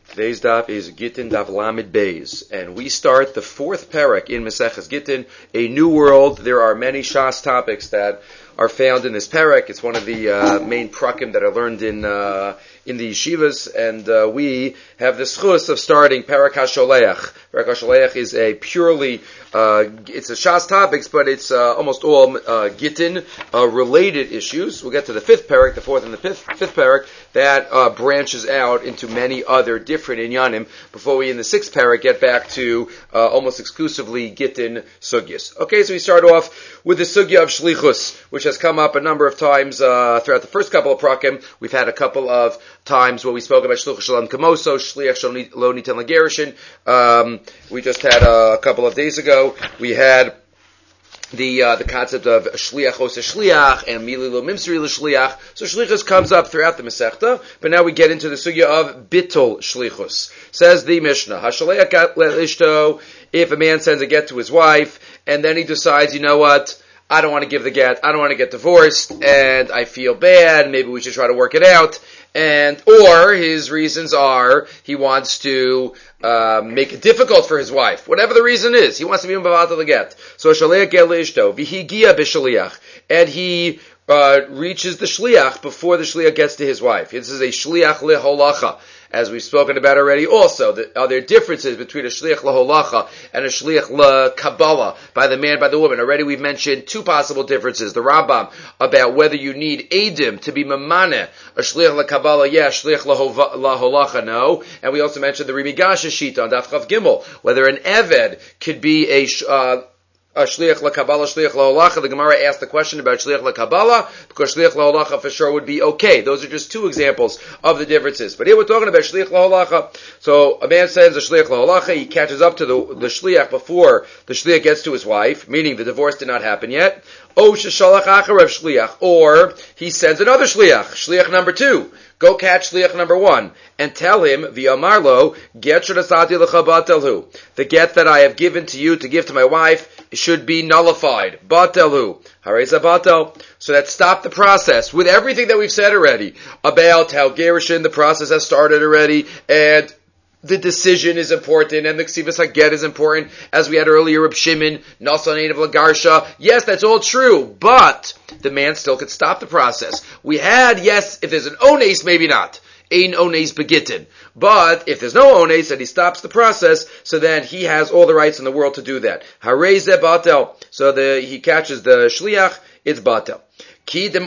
Today's daf is Gittin Daf Lamed Beis, and we start the fourth parak in Maseches Gittin, a new world. There are many Shas topics that are found in this parak. It's one of the main prakim that are learned in the yeshivas, and we have the schus of starting Parak HaSholeach. Parak HaSholeach is a purely, it's a Shas topics, but it's almost all Gittin related issues. We'll get to the fifth parak, the fourth and the fifth parak, that branches out into many other different inyanim before we in the sixth parak get back to almost exclusively Gittin sugyas. Okay, so we start off with the sugya of shlichus, which has come up a number of times throughout the first couple of prakim. We've had a couple of times where we spoke about shluchus shalom kamoso, shliach lo nitan lagerushin. We just had a couple of days ago. We had the concept of shliach osa shliach and mili lo mimsri l'shliach. So shlichus comes up throughout the Masechta, but now we get into the sugya of bittul shlichus. Says the Mishnah, hashaleach gat le'ishto, if a man sends a get to his wife, and then he decides, you know what, I don't want to give the get, I don't want to get divorced, and I feel bad, maybe we should try to work it out, or his reasons are, he wants to make it difficult for his wife. Whatever the reason is, he wants to be mevatel the get. So shaleach get leishto, v'higia b'shaliach, and he reaches the shliach before the shliach gets to his wife. This is a shliach leholacha. As we've spoken about already also, are there differences between a shliach laholacha and a shliach lakabbalah, by the man, by the woman? Already we've mentioned two possible differences. The Rambam about whether you need edim to be mamane, a shliach lakabbalah, yes, shliach laholacha, no. And we also mentioned the Rimi Gasha shita on Daf Chav Gimel, whether an eved could be a shliach lakabbalah, shliach laholacha. The Gemara asked the question about shliach lakabbalah because shliach laholacha for sure would be okay. Those are just two examples of the differences. But here we're talking about shliach laholacha. So a man sends a shliach laholacha. He catches up to the shliach before the shliach gets to his wife, meaning the divorce did not happen yet. O sheshalach acharev shliach, or he sends another shliach number 2. Go catch shliach number 1 and tell him v'amarlo get shadasati l'chabatelhu. The get that I have given to you to give to my wife should be nullified. Batelhu. Hareza batel. So that stopped the process with everything that we've said already about how gerushin, the process has started already, and the decision is important, and the ksivas haget is important, as we had earlier, Reb Shimon, Nasan Einav Lagarsha. Yes, that's all true, but the man still could stop the process. We had, yes, if there's an ones, maybe not. Ein ones begitten. But if there's no ones and he stops the process, so then he has all the rights in the world to do that. Hareze batel. So he catches the shliach, it's batel. Kidem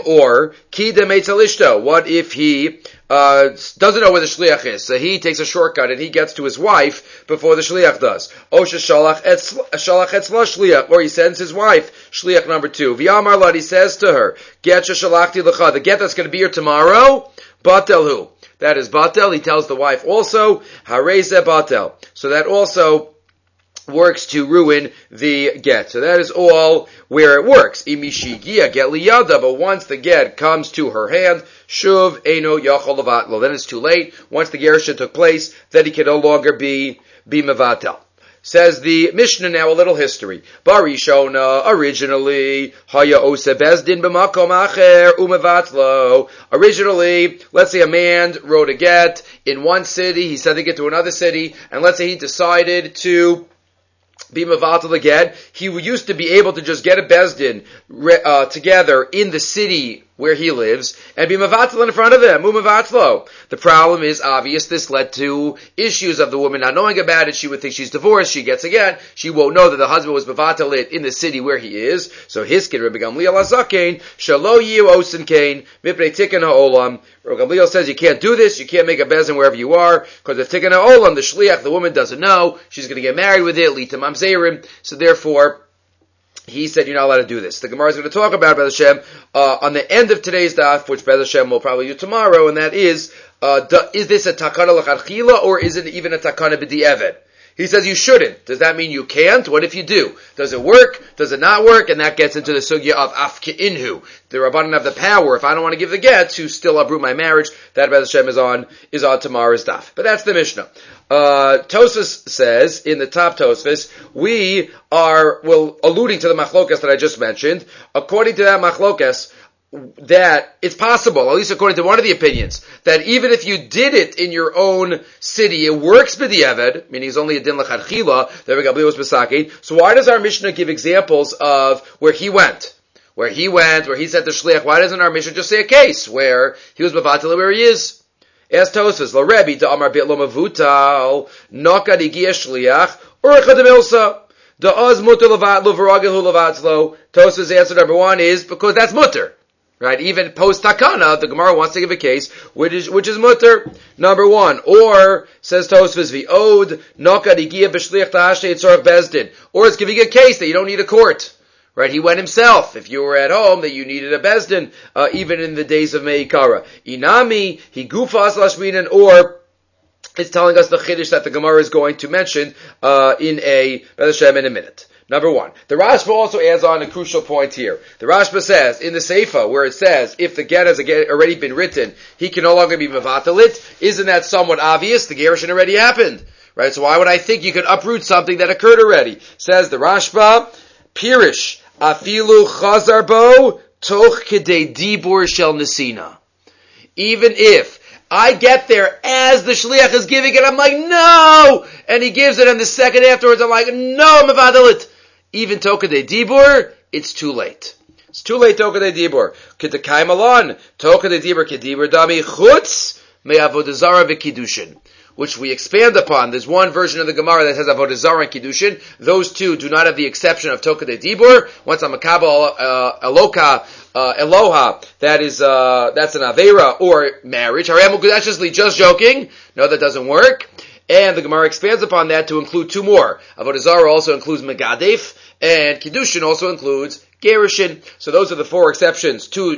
etzelishto. What if he doesn't know where the shliach is? So he takes a shortcut and he gets to his wife before the shliach does. Osha shalach etzla shliach, or he sends his wife shliach number 2. V'yamar lad, he says to her, get shalachti lecha, the get that's going to be here tomorrow, batelhu. That is batel. He tells the wife also, hareze batel. So that also works to ruin the get. So that is all where it works. Imishigia get liyada, but once the get comes to her hand, shuv eno yachol levatlo. Then it's too late. Once the gerushin took place, then he can no longer be mevatel. Says the Mishnah now, a little history. Barishona, originally, haya ose bezdin b'makom acher umevatlo. Originally, let's say a man wrote a get in one city, he's sending it to another city, and let's say he decided to be mevatel the get. He used to be able to just get a bezdin together in the city where he lives, and be mevatel in front of him, umevatlo. The problem is obvious. This led to issues of the woman not knowing about it. She would think she's divorced. She gets again. She won't know that the husband was mevatel it in the city where he is. So his kid, Rabbi Gamliel Azakein, shalo yiu osin kain, mipnei tikkun ha'olam. Rabbi Gamliel says you can't do this. You can't make a bezin wherever you are, because if tikkun ha'olam, the shliach, the woman doesn't know, she's going to get married with it, litam mamzerim. So therefore, he said you're not allowed to do this. The Gemara is going to talk about Bez Hashem on the end of today's daf, which Bez Hashem will probably do tomorrow, and that is this a takana l'chadchila, or is it even a takana b'di'evet? He says you shouldn't. Does that mean you can't? What if you do? Does it work? Does it not work? And that gets into the sugya of afke'inhu. The Rabbanan have the power, if I don't want to give the get, to still uproot my marriage. That Bez Hashem is on tomorrow's daf. But that's the Mishnah. Tosfos says, in the top Tosfos, we are, alluding to the machlokas that I just mentioned. According to that machlokas, that it's possible, at least according to one of the opinions, that even if you did it in your own city, it works b'di'evad, meaning it's only a din l'chadchila, so why does our Mishnah give examples of where he went? Where he said to Shliach, why doesn't our Mishnah just say a case where he was mevatel where he is? Ask Tosfos, lo Rebbe, da amar bit lo mavutal, nokad igia Shliach, urcha de milsa. Da oz mutter levat lo v'ragil hu levatzlo. Tosfos' answer number one is because that's mutter. Right? Even post takana, the Gemara wants to give a case which is mutter. Number one. Or, says Tosfos, v'od, nokad igia b'shliach ta'ashtei tzorach bezdin. Or it's giving a case that you don't need a court. Right? He went himself. If you were at home, that you needed a bezdin, even in the days of Meikara. Inami, he gufas lashminan, or it's telling us the chiddush that the Gemara is going to mention, in a minute. Number one. The Rashba also adds on a crucial point here. The Rashba says, in the Seifa, where it says, if the get has already been written, he can no longer be mevatalit, isn't that somewhat obvious? The gerushin already happened. Right? So why would I think you could uproot something that occurred already? Says the Rashba, Pirish, afilu chazar bo, toch kedei dibur shel nesina. Even if I get there as the shliach is giving it, I'm like, no! And he gives it, and the second afterwards, I'm like, no, mevatalit. Even Toka de Dibur, it's too late. It's too late, Toka de Dibur. Kedekay malon, Toka de Dibur, Kedibur dami chutz, me avodah zara v'kiddushin. Which we expand upon. There's one version of the Gemara that has avodah zara and kiddushin. Those two do not have the exception of Toka de Dibur. Once I'm a makabel Eloha, that's an Avera or marriage. Just joking. No, that doesn't work. And the Gemara expands upon that to include two more. Avodah Zarah also includes Megadef, and Kiddushin also includes Gerushin. So those are the four exceptions. Two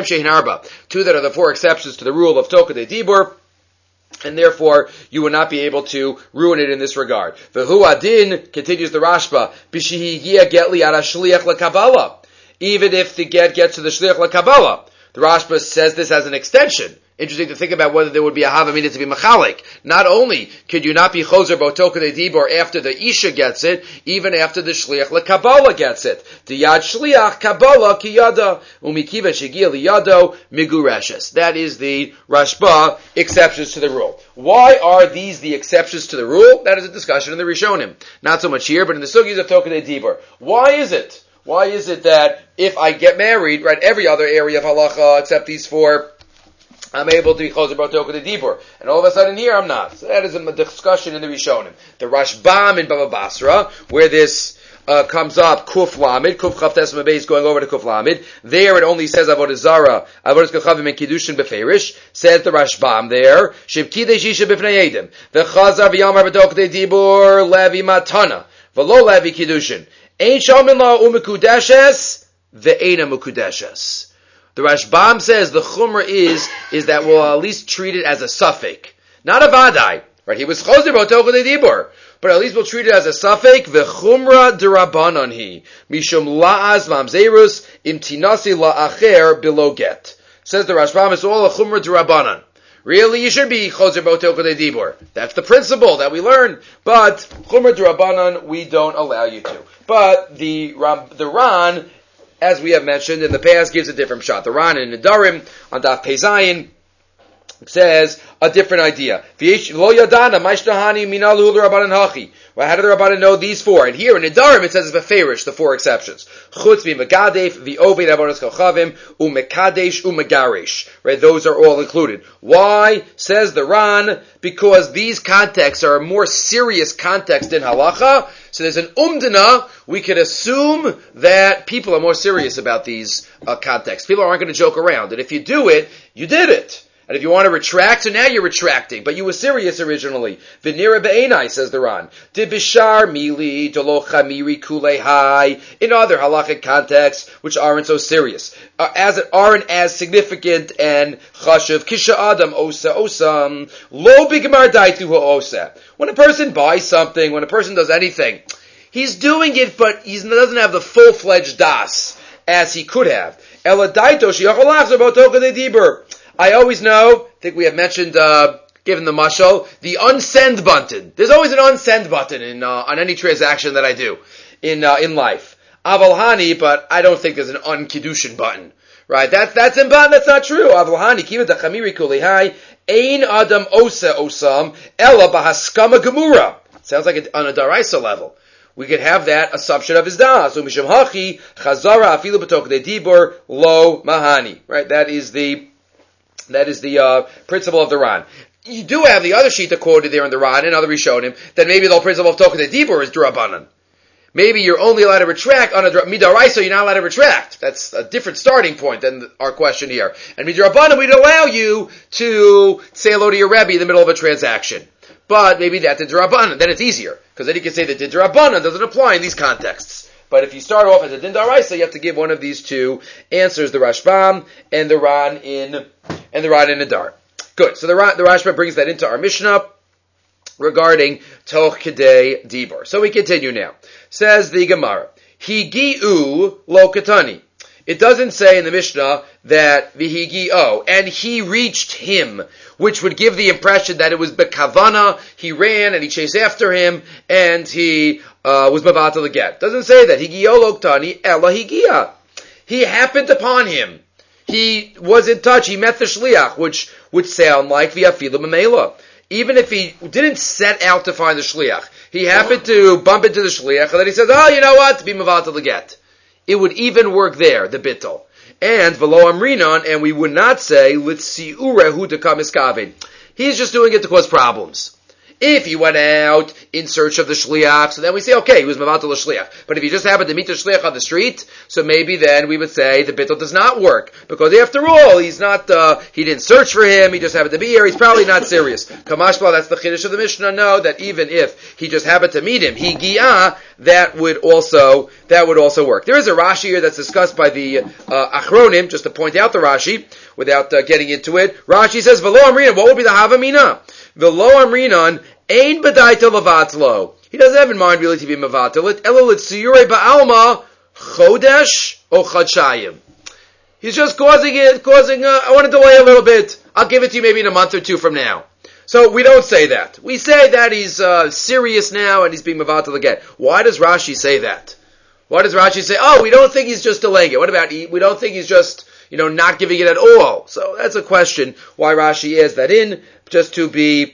that are the four exceptions to the rule of Toka de Dibur. And therefore, you will not be able to ruin it in this regard. V'hu adin, continues the Rashba, b'shihigia getli ara shliach l'kabbalah. Even if the get gets to the shliach l'kabbalah. The Rashba says this as an extension. Interesting to think about whether there would be a havamina to be machalik. Not only could you not be choser botoka de dibor after the isha gets it, even after the shliach lekabbalah gets it. The yad shliach kabbalah kiyada umikiva shegia liyado migureshes. That is the Rashba exceptions to the rule. Why are these the exceptions to the rule? That is a discussion in the Rishonim. Not so much here, but in the sugis of toka de dibor. Why is it? Why is it that if I get married, right, every other area of halacha except these four, I'm able to be choser b'toka de dibur, and all of a sudden here I'm not. So that is a discussion in the Rishonim. The Rashbam in Baba Basra, where this comes up, Kuf Lamed, Kuf Chavtes Mabez going over to Kuf Lamed. There it only says Avodah Zara, Avodah Kachavim and Kiddushin beferish. Says the Rashbam there, Shiv Kidei Shisha b'fnei Edim, V'chazar v'yamar b'toka de dibur levi matana, v'lo levi Kiddushin. Ein shomin la umekudeshes, ve'ena mekudeshes. The Rashbam says the chumrah is that we'll at least treat it as a suffix, not a vadai. Right? He was choser b'toka de dibur, but at least we'll treat it as a suffix. V'chumrah derabanan hi mishum la'az mamzerus im tinasi la'acher below get. Says the Rashbam, it's all a chumrah derabanan. Really, you should be choser b'toka de dibur. That's the principle that we learn. But chumrah derabanan, we don't allow you to. But the Ran, as we have mentioned in the past, gives a different shot. The Ran in Nedarim on Daf Pei Zayin says a different idea. Lo yadana ma'ishtahani minalu l'Rabbanan hachi. Well, how do the Rabbanan know these four? And here in Nedarim it says it's beferish, the four exceptions. Chutz v'megadef v'oved avodas kochavim u'mekadesh u'megaresh. Right, those are all included. Why? Says the Ran, because these contexts are a more serious context in halacha. So there's an umdana. We could assume that people are more serious about these contexts. People aren't going to joke around. And if you do it, you did it. And if you want to retract, so now you're retracting, but you were serious originally. V'nira be'enai, says the Ran. Dibishar mili dolo chamiri kulei. In other halachic contexts, which aren't so serious, aren't as significant and chashuv. Kisha adam osa osam lo bigmar daitu osa. When a person buys something, when a person does anything, he's doing it, but he doesn't have the full-fledged das as he could have. Ela daito sheyachol lachzor b'toka de dibur. I always know, I think we have mentioned, given the mashal, the unsend button. There's always an unsend button on any transaction that I do in life. Aval hani, but I don't think there's an unkiddushin button. Right? That's imban. That's not true. Avlahani kiva dachamiri kulihai ein adam osa osam ella bahaskama gemura. Sounds like on a daraisa level. We could have that assumption of his das. So misham hachi chazara afilu b'tok de dibur lo mahani. Right? That is the principle of the Ran. You do have the other sheet quoted there in the Ran and other Rishonim that maybe the whole principle of tok de dibur is drabanan. Maybe you're only allowed to retract on a midaraisa, you're not allowed to retract. That's a different starting point than our question here. And midarabana, we'd allow you to say hello to your Rebbe in the middle of a transaction. But maybe that's a darabanan, then it's easier. Because then you can say that the darabanan doesn't apply in these contexts. But if you start off as a dindaraisa, you have to give one of these two answers, the Rashbam and the Ran in Adar. Good. So the Rashbam brings that into our Mishnah regarding toch kedei dibur. So we continue now. Says the Gemara, Higi'u lo katani. It doesn't say in the Mishnah that vihigi'o, and he reached him, which would give the impression that it was bekavana, he ran and he chased after him, and he was mavatal get. Doesn't say that. Higi'o lo katani, ella higi'a. He happened upon him. He was in touch. He met the shliach, which would sound like v'afilu memela. Even if he didn't set out to find the shliach, he happened to bump into the shliach, and then he says, "Oh, you know what? Be mavatal the get." It would even work there, the bittul. And v'lo amrinon, and we would not say litziurehu dekamiskavin. He's just doing it to cause problems. If he went out in search of the shliach, so then we say, okay, he was mavatal the shliach. But if he just happened to meet the shliach on the street, so maybe then we would say the bittul does not work. Because after all, he's not, he didn't search for him, he just happened to be here, he's probably not serious. Kamashba, that's the chiddush of the Mishnah, no, that even if he just happened to meet him, higi'ah, that would also work. There is a Rashi here that's discussed by the Achronim, just to point out the Rashi, without getting into it. Rashi says, V'lo amrinan, what would be the havamina? V'lo amrinan, ein b'daita levatlo. He doesn't have in mind really to be mavatalit. Elo l'tziyurei ba'alma, chodesh o chadshayim. He's just causing, I want to delay a little bit. I'll give it to you maybe in a month or two from now. So we don't say that. We say that he's serious now and he's being mavatal again. Why does Rashi say that? Why does Rashi say, oh, we don't think he's just delaying it? What about, we don't think he's just, not giving it at all? So that's a question why Rashi adds that in, just to be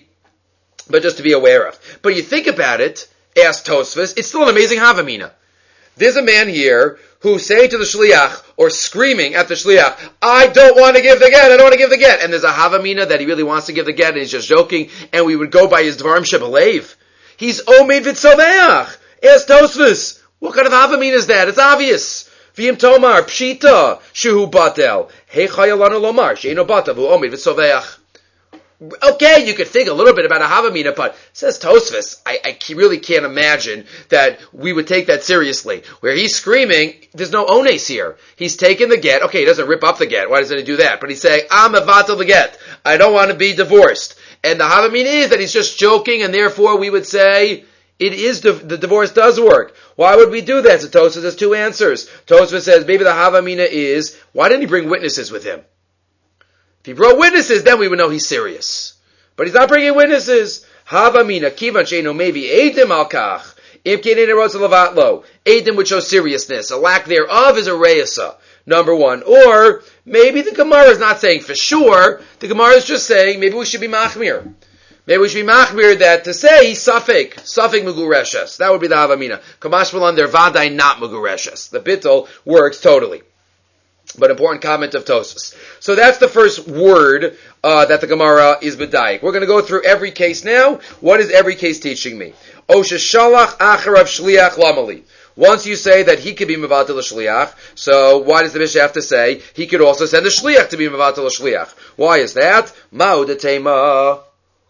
aware of. But you think about it, asked Tosfos, it's still an amazing havamina. There's a man here who's saying to the shliach, or screaming at the shliach, I don't want to give the get, I don't want to give the get. And there's a havamina that he really wants to give the get, and he's just joking, and we would go by his dvarim shebelev. He's omeid v'tzomeach. Ask Tosfos, what kind of havamina is that? It's obvious. V'im tomar, pshita, shehu batel. Hey chayalanu lomar, she'eno batel, v'u omeid v'tzomeach. Okay, you could think a little bit about a havamina, but says Tosfos, I really can't imagine that we would take that seriously. Where he's screaming, there's no ones here. He's taking the get. Okay, he doesn't rip up the get. Why doesn't he do that? But he's saying, I'm avatal the get. I don't want to be divorced. And the havamina is that he's just joking, and therefore we would say, it is the divorce does work. Why would we do that? So Tosfos has two answers. Tosfos says, maybe the havamina is, why didn't he bring witnesses with him? If he brought witnesses, then we would know he's serious. But he's not bringing witnesses. Havamina kivan sheino maybe eidim al kach. If keinin erosa levatlo, eidim would show seriousness. A lack thereof is a reisa. Number one. Or maybe the Gemara is not saying for sure. The Gemara is just saying maybe we should be machmir. Maybe we should be machmir that to say safek mugureshes. That would be the havamina. Kamash malan they're vaday not mugureshes. The bittul works totally. But important comment of Tosfos. So that's the first word that the Gemara is b'dayik. We're going to go through every case now. What is every case teaching me? Osha shalach acharav shliach lamali. Once you say that he could be mevatel shliach, so why does the Mishnah have to say he could also send a shliach to be mevatel shliach? Why is that? Ma'udatema.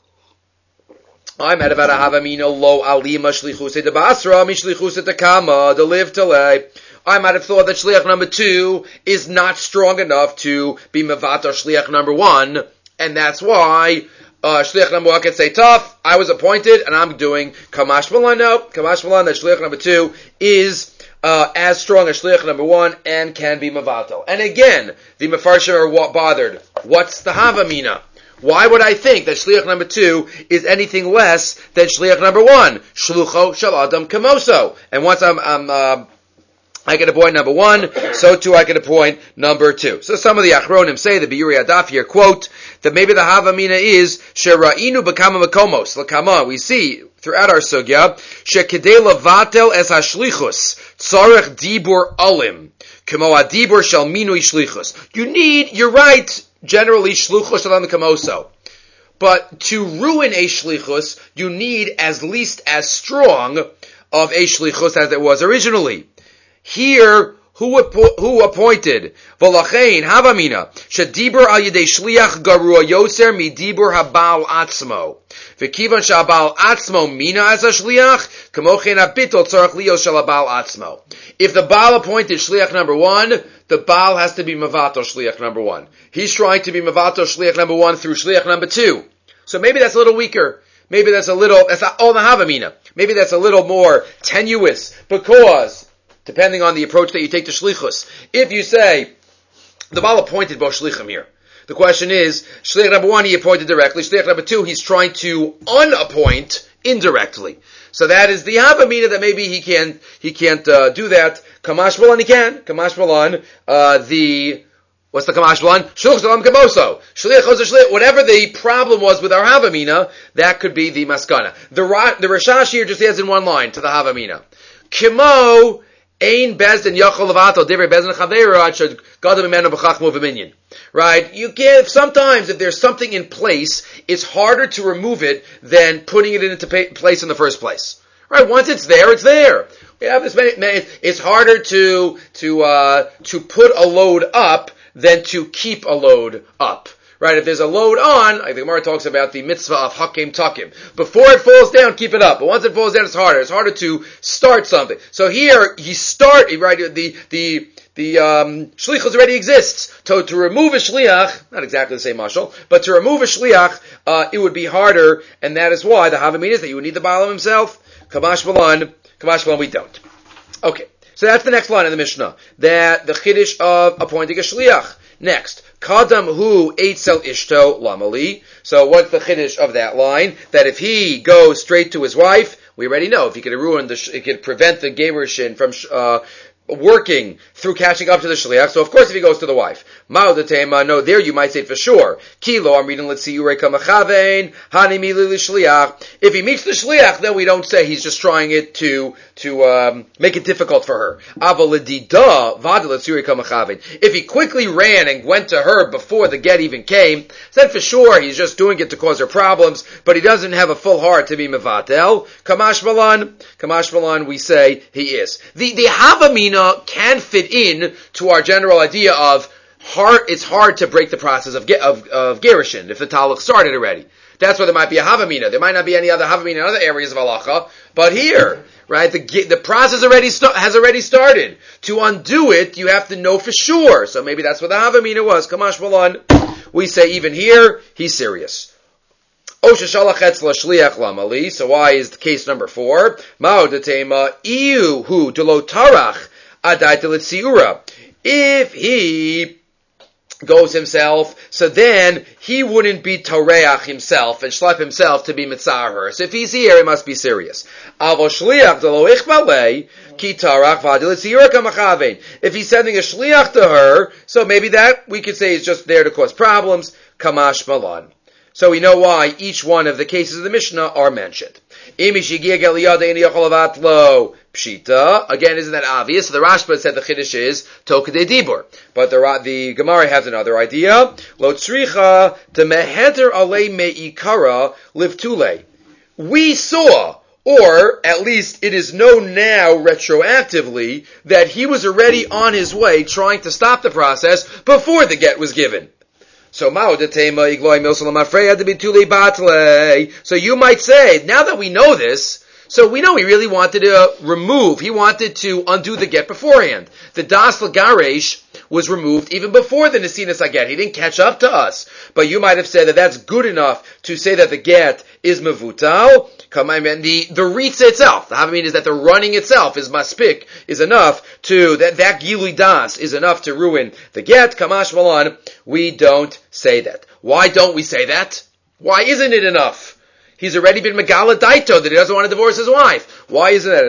I'm at about a havamina lo alima shlichuse de basra mishlichuse de kama de live tele. I might have thought that shliach number 2 is not strong enough to be mevatar shliach number 1, and that's why shliach number 1 can say, tough, I was appointed, and I'm doing kamash malan. No, kamash malan, that shliach number 2 is as strong as shliach number 1 and can be mevatar. And again, the mefarshim are bothered. What's the havamina? Why would I think that shliach number 2 is anything less than shliach number 1? Shlucho shel adam kamoso. And once I'm I can appoint number 1, so too I can appoint number 2. So some of the Achronim say, the Biuri Adaf here, quote, that maybe the Havamina is, Shera'inu B'kama Makomos, L'kama, we see throughout our sugya, Shekedei Levatel Es HaShlichus, Tzarech Dibur Alim, Kemo HaDibur Shel Minui Shlichus. You're right, generally, Shluchus Shalom Kamoso. But to ruin a Shlichus, you need as least as strong of a Shlichus as it was originally. Here, who appointed? V'lachein havamina shedibur al yedei shliach garua yoser midibur habal atzmo. V'kivan shabal atzmo mina as a shliach kamochen habitol tzarach liyos shel habal atzmo. If the Baal appointed shliach number 1, the Baal has to be mavato shliach number 1. He's trying to be mavato shliach number 1 through shliach number 2. So maybe that's a little weaker. Maybe that's all the havamina. Maybe that's a little more tenuous because, depending on the approach that you take to shlichus. If you say, the Baal appointed Bo Shlichim here. The question is, Shliach number 1 he appointed directly, Shliach number 2 he's trying to unappoint indirectly. So that is the Havamina that maybe he can't do that. Kamash Balan he can. Kamash Balan, what's the Kamash Balan? Shluch Salam Kamoso. Shliach, whatever the problem was with our Havamina, that could be the Maskana. The Rashash here just adds in one line to the Havamina. Kimo, Ein bezdin yachol levato divrei bezdin chaveru ad shad gadol mimenu b'chachmo v'minyan. Right? You can't. Sometimes, if there's something in place, it's harder to remove it than putting it into place in the first place. Right? Once it's there, it's there. We have this it's harder to put a load up than to keep a load up. Right, if there's a load on, like the Gemara talks about the mitzvah of hakim takim. Before it falls down, keep it up. But once it falls down, it's harder. It's harder to start something. So here, right, the shlichus already exists. To remove a shliach, not exactly the same mashal, but to remove a shliach, it would be harder, and that is why the Havamina is that you would need the Baalam himself. Kamash Balan, we don't. Okay, so that's the next line in the Mishnah. That the chiddush of appointing a shliach. Next, Kadam hu eitzel ishto lamali. So what's the chiddush of that line? That if he goes straight to his wife, we already know if he could prevent the gerushin from working through catching up to the shliach. So of course if he goes to the wife. Mao the tema, no, there you might say it for sure. Kilo, I'm reading, let's see, Urei Kamachavein, Hanimi Lili Shliach. If he meets the shliach, then we don't say he's just trying it to make it difficult for her. Avaladida, Vadalat Urei Kamachavein. If he quickly ran and went to her before the get even came, then for sure he's just doing it to cause her problems, but he doesn't have a full heart to be Mevatel. Kamash Balan, we say he is. The Havamina can fit in to our general idea of it's hard to break the process of gerushin if the taluk started already. That's why there might be a Havamina. There might not be any other Havamina in other areas of halacha, but here, right, the process has already started. To undo it, you have to know for sure. So maybe that's what the Havamina was. Kamash Balan, we say even here, he's serious. So why is the case number 4? If he goes himself, so then he wouldn't be toreach himself and schlep himself to be mitzar her. So if he's here, it must be serious. If he's sending a shliach to her, so maybe that we could say is just there to cause problems. Kamash Malan. So we know why each one of the cases of the Mishnah are mentioned. Pshita. Again, isn't that obvious? So the Rashba said the Chiddush is Tokadei Dibur. But the Gemara has another idea. Lo tzricha de meheder alei meikara livtule. We saw, or at least it is known now retroactively, that he was already on his way trying to stop the process before the get was given. So so you might say, now that we know this, so we know he really wanted to he wanted to undo the get beforehand. The Das Lagaresh was removed even before the Nesinas HaGet. He didn't catch up to us. But you might have said that that's good enough to say that the get is Mevutal. And the Ritza itself, the Havamina is that the running itself is Maspik, is enough to, that Gilui Das is enough to ruin the get. Kamash Malan, we don't say that. Why don't we say that? Why isn't it enough? He's already been Megala Daito that he doesn't want to divorce his wife. Why isn't that enough?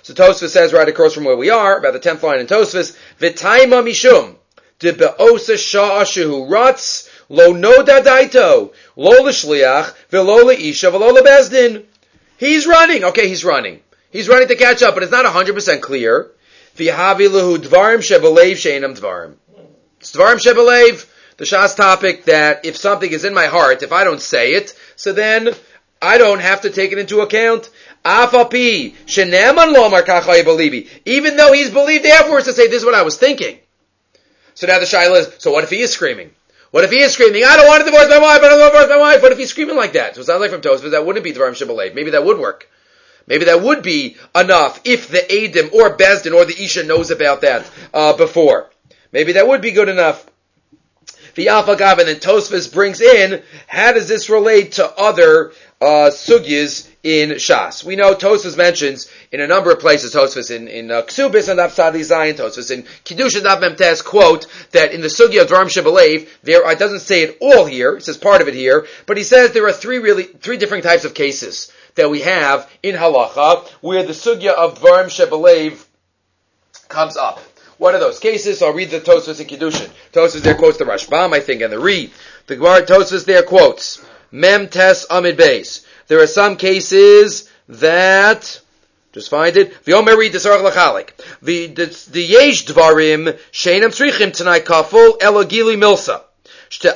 So Tosfos says right across from where we are, about the 10th line in Tosfos, V'taima mishum, de be'osa sha'a shehu ratz, lo noda daito, lo l'shliach, v'lo l'isha, v'lo l'bezdin. He's running. Okay, he's running. He's running to catch up, but it's not 100% clear. V'yahavi lehu dvarim shebelev she'enam dvarim. It's dvarim shebelev, the Shas topic that if something is in my heart, if I don't say it, so then I don't have to take it into account. Afapi sheneman lo amar kacha believe. Even though he's believed afterwards to say, this is what I was thinking. So now the shaila is, so what if he is screaming? What if he is screaming, I don't want to divorce my wife, I don't want to divorce my wife? What if he's screaming like that? So it sounds like from Tosfos that wouldn't be dvarim shebelev. Maybe that would work. Maybe that would be enough if the Eidim or Bezdin or the Isha knows about that before. Maybe that would be good enough. The Afagav, and then Tosfos brings in, how does this relate to other sugyas in Shas? We know Tosfos mentions in a number of places, Tosfos in Ksubis and Avsadi Zayin, Tosfos in Kiddush and Avmemtes, quote, that in the sugya of Dvarim Shebelev, it doesn't say it all here, it says part of it here, but he says there are three different types of cases that we have in halacha where the sugya of Dvarim Shebelev comes up. What are those cases? So I'll read the Tosfos in Kiddushin. Tosfos there quotes the Rashbam, I think, and the Ri. The Gemara Tosfos there quotes Mem Tes Amid Beis. There are some cases that, just find it, V'yomer Ri Desarach Lachalik. The Yesh Dvarim Sheinam Tzrichim Tanai Kaful Elogili Milsa. There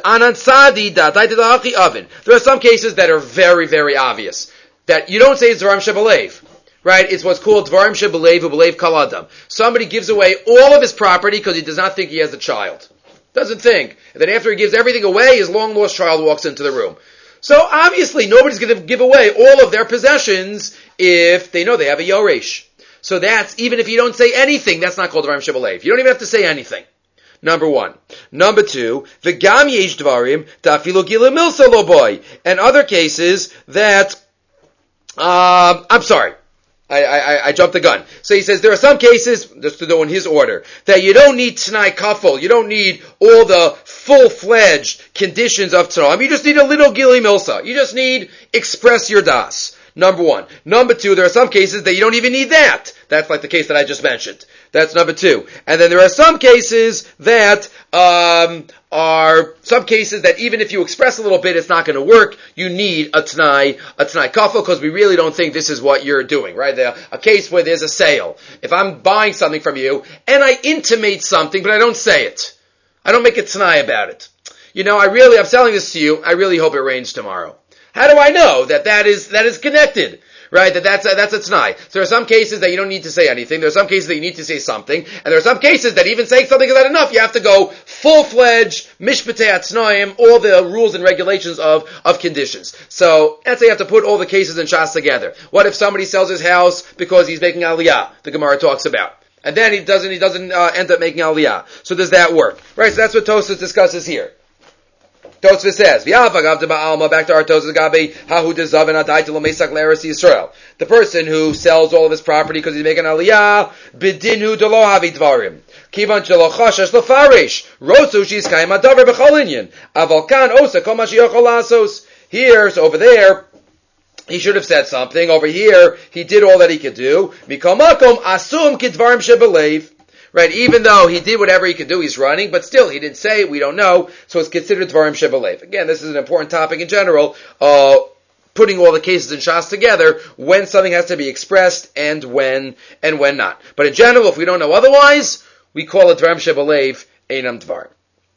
are some cases that are very, very obvious. That you don't say it's Dvarim Shebelev. Right? It's what's called Dvarim Shebelev Ubelev Kal Adam. Somebody gives away all of his property because he does not think he has a child. Doesn't think. And then after he gives everything away, his long lost child walks into the room. So obviously nobody's going to give away all of their possessions if they know they have a Yoresh. So that's, even if you don't say anything, that's not called Dvarim Shebelev. You don't even have to say anything. Number one. Number two, V'gam yesh dvarim ta'afilu gila milsa lo boy. And other cases that, I'm sorry. I jumped the gun. So he says there are some cases, just to do in his order, that you don't need T'nai Kafel, you don't need all the full-fledged conditions of T'nai. You just need a little Gili Milsa. You just need express your das. Number one. Number two, there are some cases that you don't even need that. That's like the case that I just mentioned. That's number two. And then there are some cases that even if you express a little bit, it's not going to work. You need a T'nai Kafel, because we really don't think this is what you're doing, right? A case where there's a sale. If I'm buying something from you, and I intimate something, but I don't say it. I don't make a T'nai about it. I'm selling this to you, I really hope it rains tomorrow. How do I know that is connected? Right? That's a t'nai. So there are some cases that you don't need to say anything. There are some cases that you need to say something. And there are some cases that even saying something is not enough. You have to go full-fledged, mishpatei atznoim, all the rules and regulations of conditions. So that's how you have to put all the cases in Shas together. What if somebody sells his house because he's making aliyah? The Gemara talks about. And then he doesn't end up making aliyah. So does that work? Right? So that's what Tosfos discusses here. Tosfos says, back to our Tosfos Gabi, Hahu Dezav Adai to Lomesak Laris Yisrael. The person who sells all of his property because he's making aliyah, Bidinu Delo Havi Dvarim. Kivan Shelo Chashash Lefarish. Rosu Shiskayim Adavar B'Chalinyan. Avalkan Osa Kol Mashiachol Asos. Here, so over there, he should have said something. Over here, he did all that he could do. Mikol Makom Asum Kidvarim Shebelev. Right, even though he did whatever he could do, he's running, but still, he didn't say, we don't know, so it's considered Dvarim Shebelev. Again, this is an important topic in general, putting all the cases in Shas together, when something has to be expressed, and when not. But in general, if we don't know otherwise, we call it Dvarim Shebelev, Einam Dvarim.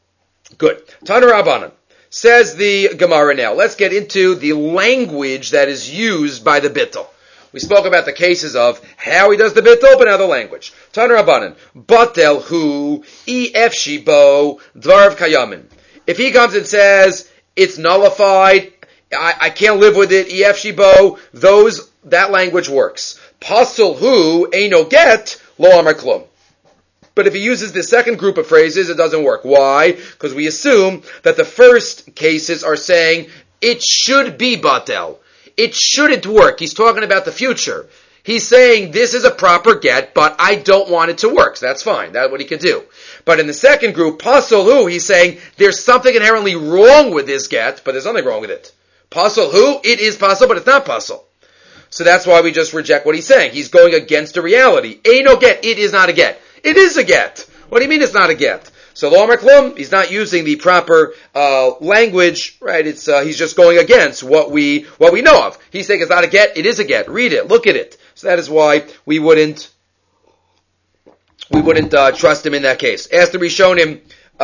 Good. Tana Rabbanan. Says the Gemara now. Let's get into the language that is used by the Bittul. We spoke about the cases of how he does the bittul, but now the language. Tana Rabbanan, batel hu ef shibo dvarav kayamin. If he comes and says it's nullified, I can't live with it, ef shibo, that language works. Pasul hu eino get lo amar klum. But if he uses the second group of phrases, it doesn't work. Why? Because we assume that the first cases are saying it should be batel. It shouldn't work. He's talking about the future. He's saying this is a proper get, but I don't want it to work. So that's fine. That's what he can do. But in the second group, Pasol Hu, he's saying there's something inherently wrong with this get, but there's nothing wrong with it. Pasol Hu, it is Pasol, but it's not Pasol. So that's why we just reject what he's saying. He's going against the reality. Eino get. It is not a get. It is a get. What do you mean it's not a get? So lo amar klum, he's not using the proper language, right? It's he's just going against what we know of. He's saying it's not a get. It is a get. Read it. Look at it. So that is why we wouldn't trust him in that case. Ask the Rishonim.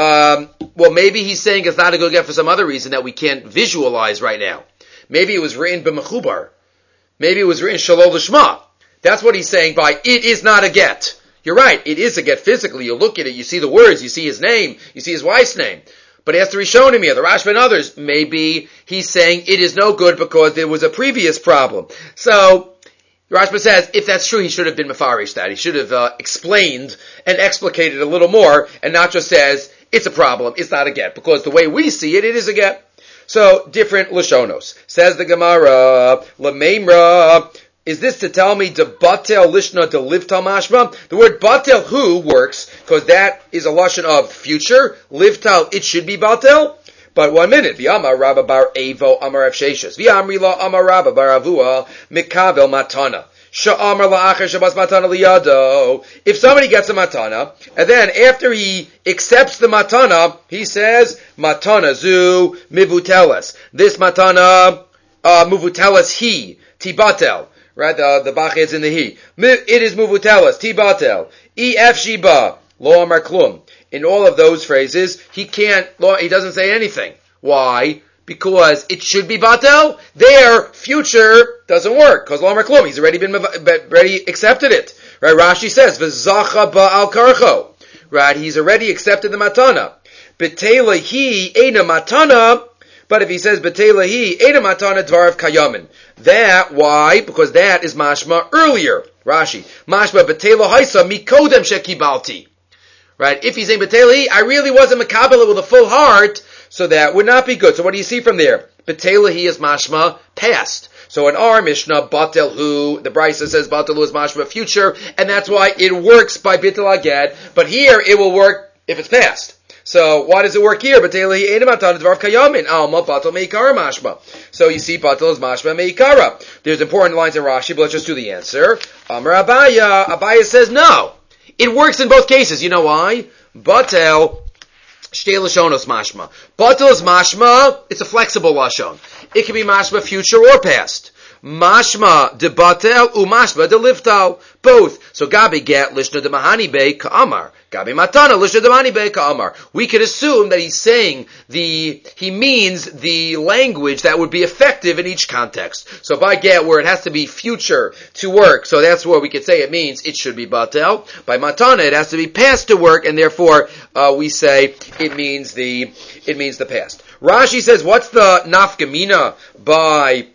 Well, maybe he's saying it's not a good get for some other reason that we can't visualize right now. Maybe it was written b'mechubar. Maybe it was written shalol l'shma. That's what he's saying by it is not a get. You're right, it is a get physically. You look at it, you see the words, you see his name, you see his wife's name. But after he's shown him here, the Rashba and others, maybe he's saying it is no good because there was a previous problem. So, Rashba says, if that's true, he should have been mafarish that. He should have explained and explicated a little more, and not just says, it's a problem, it's not a get. Because the way we see it, it is a get. So, different Lashonos. Says the Gemara, Lameimra, is this to tell me, de batel lishna de livtal mashma? The word batel who works, because that is a lashon of future. Livtal, it should be batel. But 1 minute. V'amar Rabba bar Evo amar Rav Sheshes. V'amri la amar Rabba bar Avua mikavel matana. Sha'amar la'acher shabas matana liyado. If somebody gets a matana, and then after he accepts the matana, he says, matana zu mivutelas. This matana, mivutelas he, tibatel. Right, the bach is in the he. It is muvutelas, tibatel, ef shiba, lo amar klum. In all of those phrases, he doesn't say anything. Why? Because it should be batel. Their future doesn't work. Because lo amar klum, he's already accepted it. Right, Rashi says, v'zacha ba'al karcho. Right, he's already accepted the matana. Betela he, eina matana. But if he says betelahi, eda matana dvarav kayamin. That, why? Because that is mashma earlier. Rashi. Mashma betela haisa mikodem shekibalti. Right? If he's saying betelahi, I really wasn't makabel with a full heart, so that would not be good. So what do you see from there? Betelahi is mashma past. So in our Mishnah, batelhu, the Brisa says batelhu is mashma future, and that's why it works by bitel agad. But here it will work if it's past. So why does it work here? So you see, batel is mashma meikara. There's important lines in Rashi, but let's just do the answer. Amar Abaya. Abaya says no. It works in both cases. You know why? Batel, shtei lashonos mashma. Batel is mashma. It's a flexible lashon. It can be mashma future or past. Mashma de batel umashma de liftal. Both. So gabi get lishna de mahani be ka'amar. Gabi matana lishna de mahani be ka'amar. We could assume that he's saying he means the language that would be effective in each context. So by get where it has to be future to work, so that's where we could say it means it should be batel. By matana it has to be past to work, and therefore we say it means the past. Rashi says, what's the nafkamina by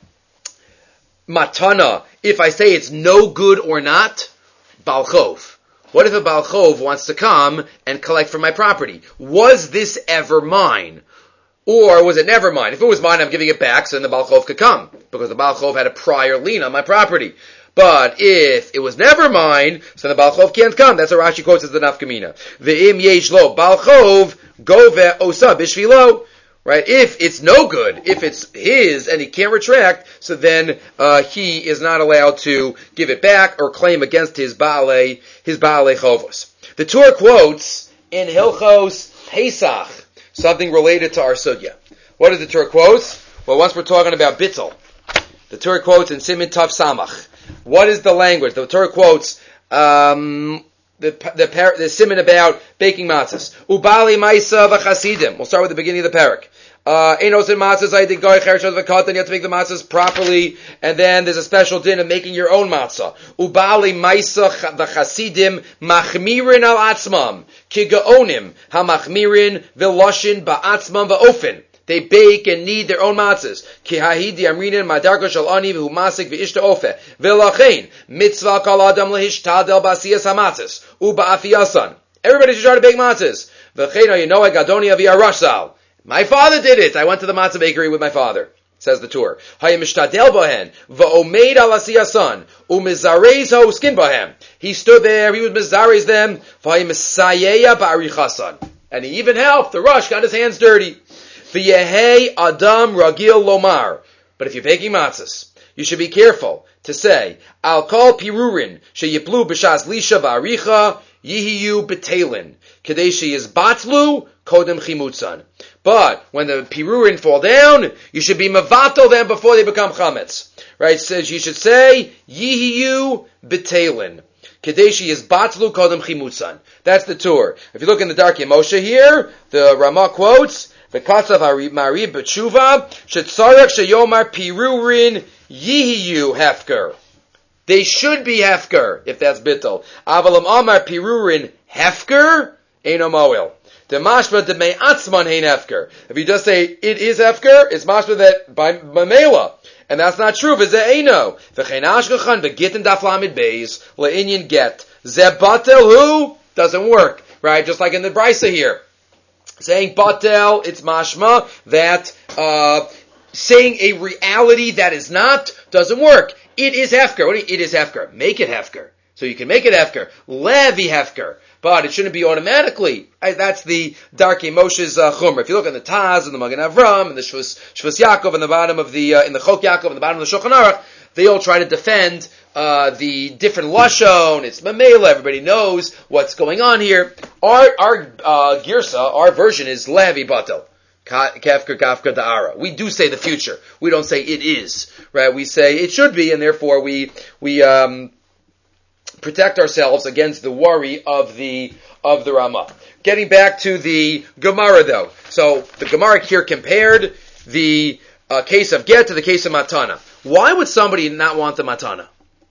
matana, if I say it's no good or not? Balchov. What if a Balchov wants to come and collect from my property? Was this ever mine? Or was it never mine? If it was mine, I'm giving it back, so then the Balchov could come, because the Balchov had a prior lien on my property. But if it was never mine, so the Balchov can't come. That's what Rashi quotes as the nafkamina. Ve'im yesh lo Balchov gove osa bishvilo. Right? If it's no good, if it's his and he can't retract, so then he is not allowed to give it back or claim against his Baalei Chovos. The Torah quotes in Hilchos Pesach something related to our sugya. What is the Torah quotes? Well, once we're talking about bittul, the Torah quotes in Siman Tav Samach. What is the language? The Torah quotes the siman about baking matzahs. Ubali Maisa v'chasidim. We'll start with the beginning of the parak. Enos and matzahs, I think you have to make the matzahs properly, and then there's a special din of making your own matzah. Ubali Maisa v'chasidim machmirin al atzmam ki gaonim hamachmirin v'loshin ba'atzmam v'ofen. They bake and knead their own matzahs. Ki hahidi amrinin madarko shel ani v'hu masik v'ishta ofe. V'lachein mitzvah kol adam lehishtadel b'asiyas hamatzahs u'ba'afiyasan. Everybody should try to bake matzahs. V'chein ha'yinoa gadoni avi arashzal. My father did it. I went to the matzah bakery with my father, says the Torah. Hayamishtadel bahen v'omeid al asiyasan u'mizarez ha'uskin bahem. He stood there. He was mizares them. V'hayimisayeya ba'arichasan. And he even helped. The Rosh got his hands dirty. V'yehei adam ragil lomar. But if you're baking matzahs, you should be careful to say, Al kol pirurin sheyiplu b'shas lisha v'aricha yihiyu b'telin, kadei sheyizbatlu kodem chimutzan. But when the pirurin fall down, you should be mavato them before they become chametz. Right? It says you should say yihiyu b'telin. Kadeshi is batlu kodem chimutzan. That's the tour. If you look in the Darkei Moshe here, the Ramah quotes, V'katzav Mari b'tshuva, shetzarech sheyomar pirurin yihiyu hefker. They should be hefker, if that's bittul. Avalam amar pirurin hefker, eino moel. The mashma de me'atzman hein hefker. If you just say it is hefker, it's mashma that by mamela. And that's not true. V'ze'eno. V'chein ashkachan v'gitten daf lamid beis le'inyan get. Zebatel who? Doesn't work. Right? Just like in the Brisa here. Saying batel, it's mashma that saying a reality that is not doesn't work. It is hefker. It is hefker. Make it hefker. So you can make it hefker. Levi hefker. But it shouldn't be automatically. That's the Darkei Moshe's chumrah. If you look at the Taz and the Magen Avram and the Shvus Yaakov in the bottom of the in the Chok Yaakov in the bottom of the Shulchan Aruch, they all try to defend the different lashon. It's mamela. Everybody knows what's going on here. Our girsa, our version is levi batel. Kafka Kafka Da'ara. We do say the future. We don't say it is. Right? We say it should be, and therefore we protect ourselves against the worry of the Ramah. Getting back to the Gemara though. So the Gemara here compared the case of get to the case of matana. Why would somebody not want the matana?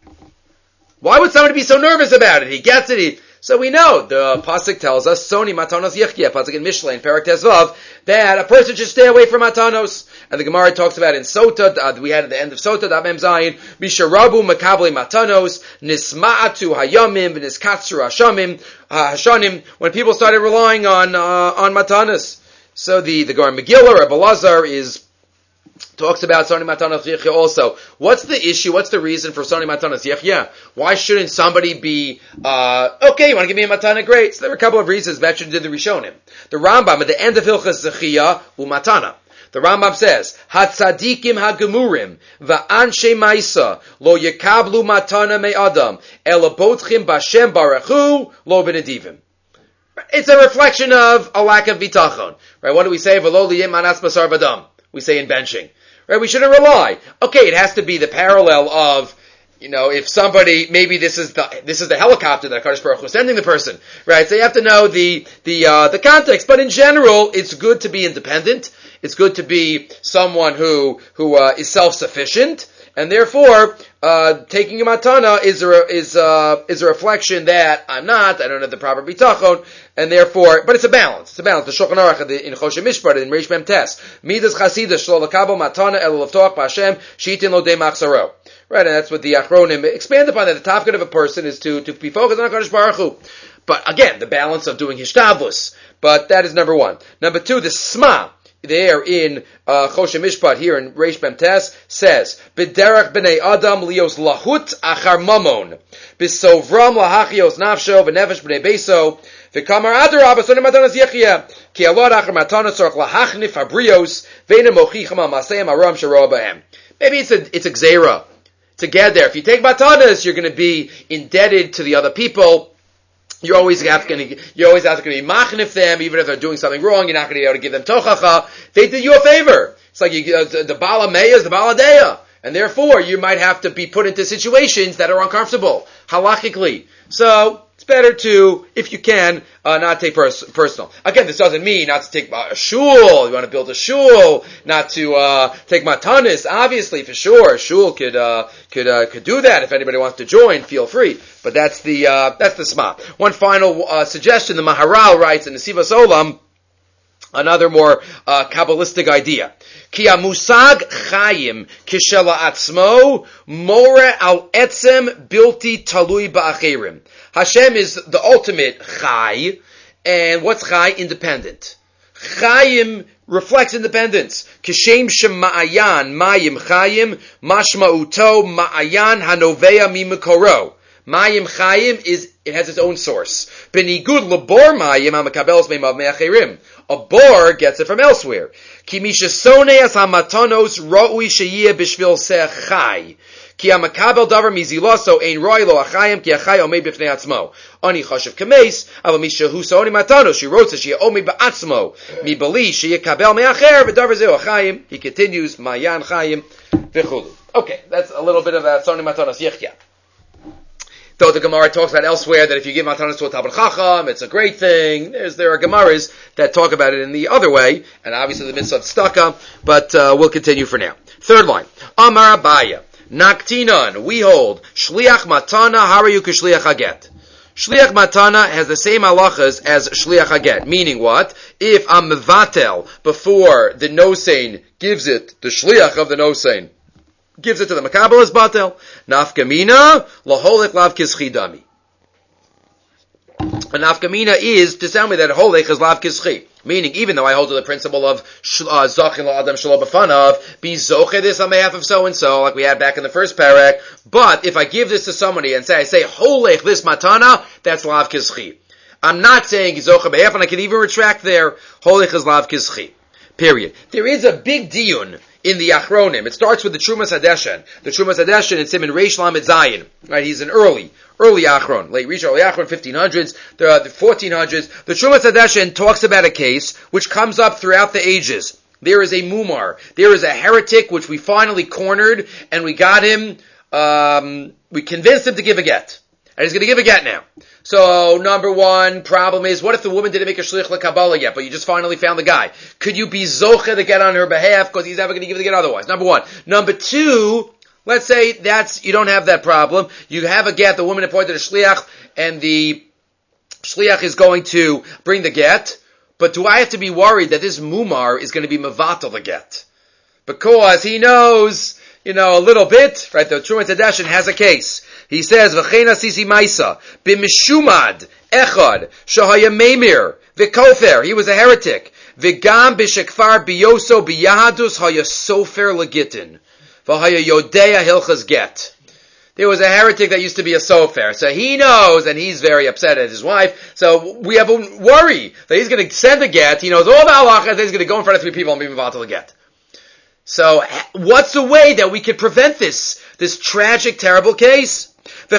Why would somebody be so nervous about it? He gets it. So we know, the Pasuk tells us, Soni matanos yichya, Pasuk in Mishlei, in Perek Tezvav, that a person should stay away from matanos. And the Gemara talks about in Sota, we had at the end of Sota, Mem Zayin, Misharabu makabli matanos, Nisma'atu hayamim, Niskatsru hashanim, when people started relying on matanos. So the Gemara Megillah, Rebbe Lazar talks about Soni Matanos Yechya also. What's the issue? What's the reason for Soni Matanos Yechya? Why shouldn't somebody be, okay, you want to give me a Matana? Great. So there are a couple of reasons Vetchin did the Rishonim. The Rambam at the end of Hilchas Zechiyah, Umatana. The Rambam says, Hatzadikim hagemurim, va'anshe maisa, lo yekablu matana me'adam, elabotchim b'Hashem barachu, lo benedivim. It's a reflection of a lack of bitachon. Right? What do we say? V'lo liyem manas basar badam. We say in benching. Right? We shouldn't rely. Okay, it has to be the parallel of, if somebody, maybe this is the helicopter that HaKadosh Baruch Hu is sending the person. Right? So you have to know the context. But in general, it's good to be independent. It's good to be someone who is self-sufficient. And therefore, taking a matana is a reflection that I don't have the proper bitachon, and therefore, but it's a balance. It's a balance. The Shulchan Aruch in Choshen Mishpat in Reish Mem Tes, Midas Chasidas Shlo Lakabel Matana El Leftoach B'Hashem Shitin Lo De Machzaro. Right, and that's what the Achronim expand upon. That the top good of a person is to be focused on HaKadosh Baruch Hu. But again, the balance of doing hishtadlus. But that is number one. Number two, the sma. There in Choshen Mishpat here in Reish Mem Tes says, "B'derech b'nei Adam lios lahut achar mamon, b'sovram lahachios nafsho v'nefesh b'nei beso v'kamar adarab b'sonim matanas yechia ki alod achar matanas tzorach lahachnif habrios v'einem mochicham al masayim aram sheroa b'hem." Maybe it's a gzeira to get there. If you take matanas, you're going to be indebted to the other people. You're always going to be machnif them, even if they're doing something wrong. You're not going to be able to give them tochacha. They did you a favor. It's like the bala meya is the bala deya, and therefore you might have to be put into situations that are uncomfortable halachically. So it's better to, if you can, not take personal. Again, this doesn't mean not to take a shul. You want to build a shul, not to take matanis. Obviously, for sure, a shul could do that. If anybody wants to join, feel free. But that's the sma. One final suggestion: the Maharal writes in the Sivas Olam, another more Kabbalistic idea. Ki amusag chayim kishela atzmo more al etzem bilti talui ba'acherim. Hashem is the ultimate chai, and what's chai? Independent. Chayim reflects independence. Kishem shema'ayan mayim chayim mashma'uto ma'ayan hanovea mimekoro. Mayim chayim it has its own source. Benigud labor mayim hamakabels meimav me'acherim. A bar gets it from elsewhere. Ki mishasoneas hamatanos ra'ui sheyeh b'shvil sechai. Ki hamakabel davar miziloso ein roi lo achayim ki achai omed b'fnei atzmo. Ani chashav kameis, ava mishahu soni matanos, she wrote sheyeh omed ba'atzmo, mi bali sheyeh kabel me'acher, v'davar zeh achayim. He continues, mayan chayim, v'chulu. Okay, that's a little bit of that soni matanos yichya. Though the Gemara talks about elsewhere that if you give matanos to a Talmid Chacham, it's a great thing. There are Gemaras that talk about it in the other way, and obviously the mitzvah of tzedakah, but we'll continue for now. Third line. Amar Abaya. Naktinon. We hold. Shliach matana harayu k'shliach haget. Shliach matana has the same halachas as shliach haget. Meaning what? If I'm mevatel before the nosein gives it, the shliach of the nosein gives it to the makabel as batel. Nafkamina laholech lav kischi dami. A nafkamina is to tell me that holech is lav kischi. Meaning, even though I hold to the principle of zachin la adam shelo b'fanav, be zoche this on behalf of so and so, like we had back in the first parak. But if I give this to somebody and I say holech this matana, that's lav kischi. I'm not saying zoche behalf, and I can even retract there. Holech is lav kischi. Period. There is a big diyun in the Achronim. It starts with the Trumas Hadeshen. The Trumas Hadeshen in Siman Reish Lamed Zayin. Right, he's an early Achron. Late Rishon, early Achron, 1500s, the 1400s. The Trumas Hadeshen talks about a case which comes up throughout the ages. There is a mumar. There is a heretic which we finally cornered, and we got him, we convinced him to give a get. And he's going to give a get now. So, number one problem is, what if the woman didn't make a shlich l'kabbalah yet, but you just finally found the guy? Could you be zoche to get on her behalf, because he's never going to give the get otherwise? Number one. Number two, let's say you don't have that problem. You have a get, the woman appointed a shliach, and the shliach is going to bring the get, but do I have to be worried that this mumar is going to be mevatel the get? Because he knows, a little bit, right? The Trumas Hadeshen has a case. He says, "V'cheina sisi ma'isa b'mishumad echad shahaya meimir v'kofer." He was a heretic. V'gam b'shekfar biyoso b'yahadus haya sofer legitin v'haya yodea hilchas get. There was a heretic that used to be a sofer, so he knows, and he's very upset at his wife. So we have a worry that he's going to send a get. He knows all the halachas, and he's going to go in front of three people and be mevatel a get. So, what's the way that we could prevent this tragic, terrible case? So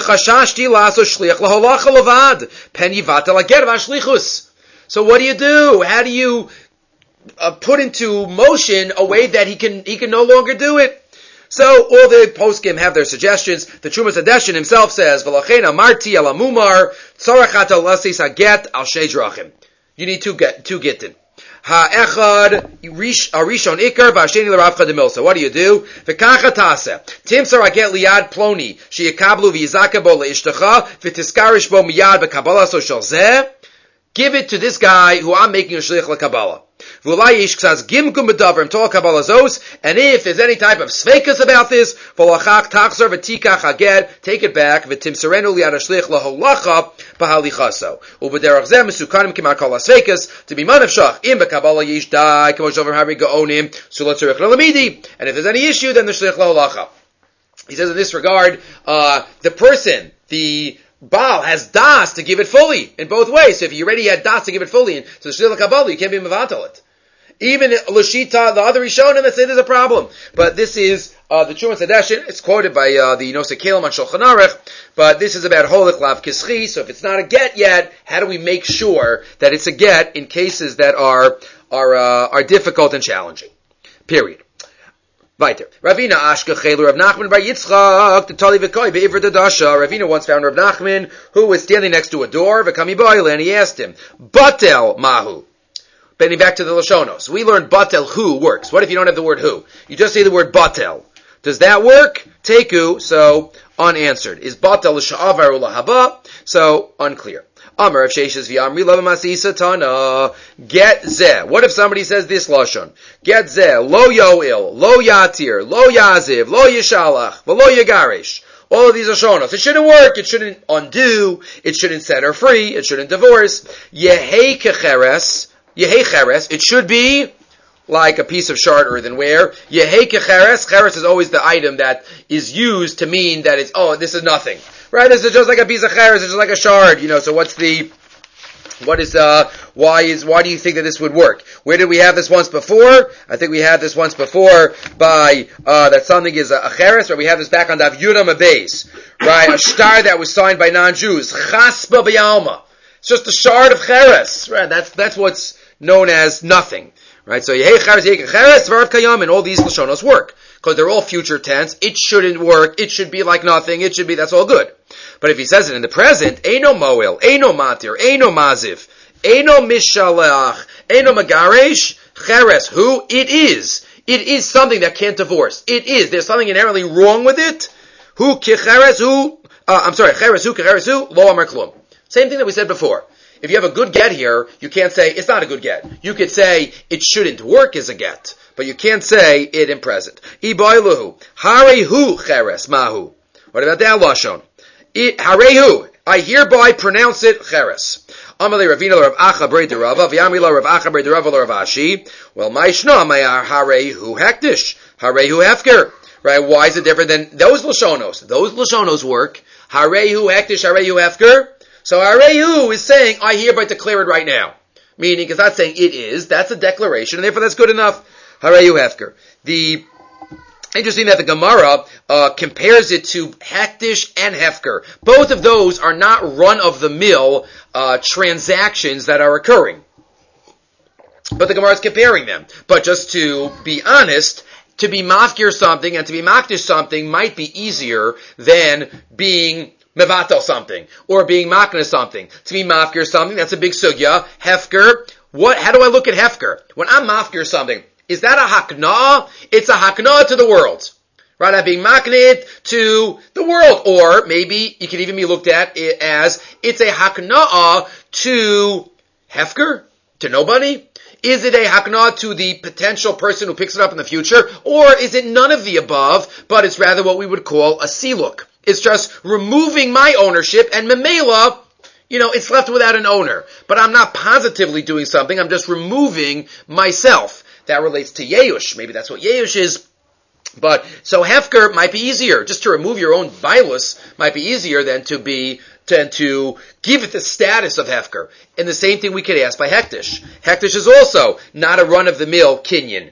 what do? How do you put into motion a way that he can no longer do it? So all the poskim have their suggestions. The Trumas Hadeshen himself says, "V'lachein amarti ala mumar tzarachat al lasis haget al shei drachim." You need two gittin. Ha'echad arishon ikar v'asheni l'ravcha demilsa. What do? V'kacha taseh timsar haget liyad ploni sheyakablu v'yizaka bo le'ishtecha v'tiskarish bo miyad v'kabbalah so shel zeh. Give it to this guy who I'm making a shlich l'kabbalah. V'ulai yish ksaz gimkum b'davar tol kabbalah zos. And if there's any type of sveikas about this, v'lachach tachzor v'tikach haget, take it back v'timsarenu liyad hashlich l'holacha b'halichaso. U'b'derach zeh mesukanim k'mar kol sveikas to be manavshach im b'kabbalah yish dai k'mosh over having gaonim sulat tzarich l'lamidi. And if there's any issue, then the shlich l'holacha. He says in this regard, the Baal has das to give it fully in both ways. So if you already had das to give it fully, to the shlich l'kabbalah, you can't be mevatel it. Even Lashita, the other Rishonim that say there's a problem. But this is the Trumas Hadeshen. It's quoted by the Nosei Kelim on Shulchan Aruch. But this is about Holech Lav Kischi. So if it's not a get yet, how do we make sure that it's a get in cases that are difficult and challenging? Period. Weiter. Ravina Ashka Chelu Rav Nachman bar Yitzchak the Tali V'Koi Be'ivr Dadasha. Ravina once found Rav Nachman who was standing next to a door. V'Kami Boile, and he asked him, Batel Mahu. Bending back to the Lashonos. We learned Batel who works. What if you don't have the word who? You just say the word Batel. Does that work? Teku, so unanswered. Is Batel l'sha'avar or l'haba? So unclear. Amar of Sheishes v'Amri Lava Masisa Tana. Get zeh. What if somebody says this lashon? Get zeh. Lo yo'il, lo yatir, lo yaziv, lo yishalach, v'lo yagarish. All of these are shonos. It shouldn't work. It shouldn't undo. It shouldn't set her free. It shouldn't divorce. Yehei kecheres. Yehei cheres. It should be like a piece of shard earthenware. Yehei kecheres. Cheres is always the item that is used to mean that this is nothing. Right? This is just like a piece of cheres. It's just like a shard. So what's the Why do you think that this would work? Where did we have this once before? I think we had this once before by, that something is a cheres, where we have this back on Dav Yudam Abeis. Right? A shtar that was signed by non-Jews. Chaspa b'yalma. It's just a shard of cheres. Right? That's what's known as nothing. Right? So, Yehei cheres, Yehei cheres, Varav kayam, and all these Lashonos work. Because they're all future tense. It shouldn't work. It should be like nothing. That's all good. But if he says it in the present, Eino moel, Eino matir, Eino maziv, Eino mishalach, Eino magaresh, cheres, who? It is. It is something that can't divorce. It is. There's something inherently wrong with it. Who kicheres, who, cheres, who kicheres, who, lo amar klum. Same thing that we said before. If you have a good get here, you can't say, it's not a good get. You could say, it shouldn't work as a get. But you can't say it in present. Ibailuhu, harehu cheres mahu. What about that lashon? Harehu, I hereby pronounce it cheres. Amalei Ravina Rav Acha Brei Derava, V'Yamila Rav Acha Brei Derava Rav Ashi. Well, Maishna Mayar Harehu Hektish, Harehu Hefker. Right? Why is it different than those lashonos? Those lashonos work. Harehu Hektish, Harehu Hefker. So Harehu is saying, I hereby declare it right now. Meaning, it's not saying it is. That's a declaration, and therefore that's good enough. Harehu Hefker. Interesting that the Gemara compares it to Hektish and Hefker. Both of those are not run-of-the-mill transactions that are occurring. But the Gemara is comparing them. But just to be honest, to be mafkir something and to be makdish something might be easier than being mevatel something or being makna something. To be mafkir something, that's a big sugya. Hefker, how do I look at Hefker? When I'm mafkir something, is that a hakna? It's a hakna to the world. Right? I'm being maknid to the world. Or maybe it could even be looked at as it's a hakna to Hefker? To nobody? Is it a hakna to the potential person who picks it up in the future? Or is it none of the above, but it's rather what we would call a siluk? It's just removing my ownership, and memela, it's left without an owner. But I'm not positively doing something, I'm just removing myself. That relates to Yeush. Maybe that's what Yeush is. But, so Hefker might be easier. Just to remove your own vilus might be easier than to give it the status of Hefker. And the same thing we could ask by Hektish. Hektish is also not a run-of-the-mill kinyan.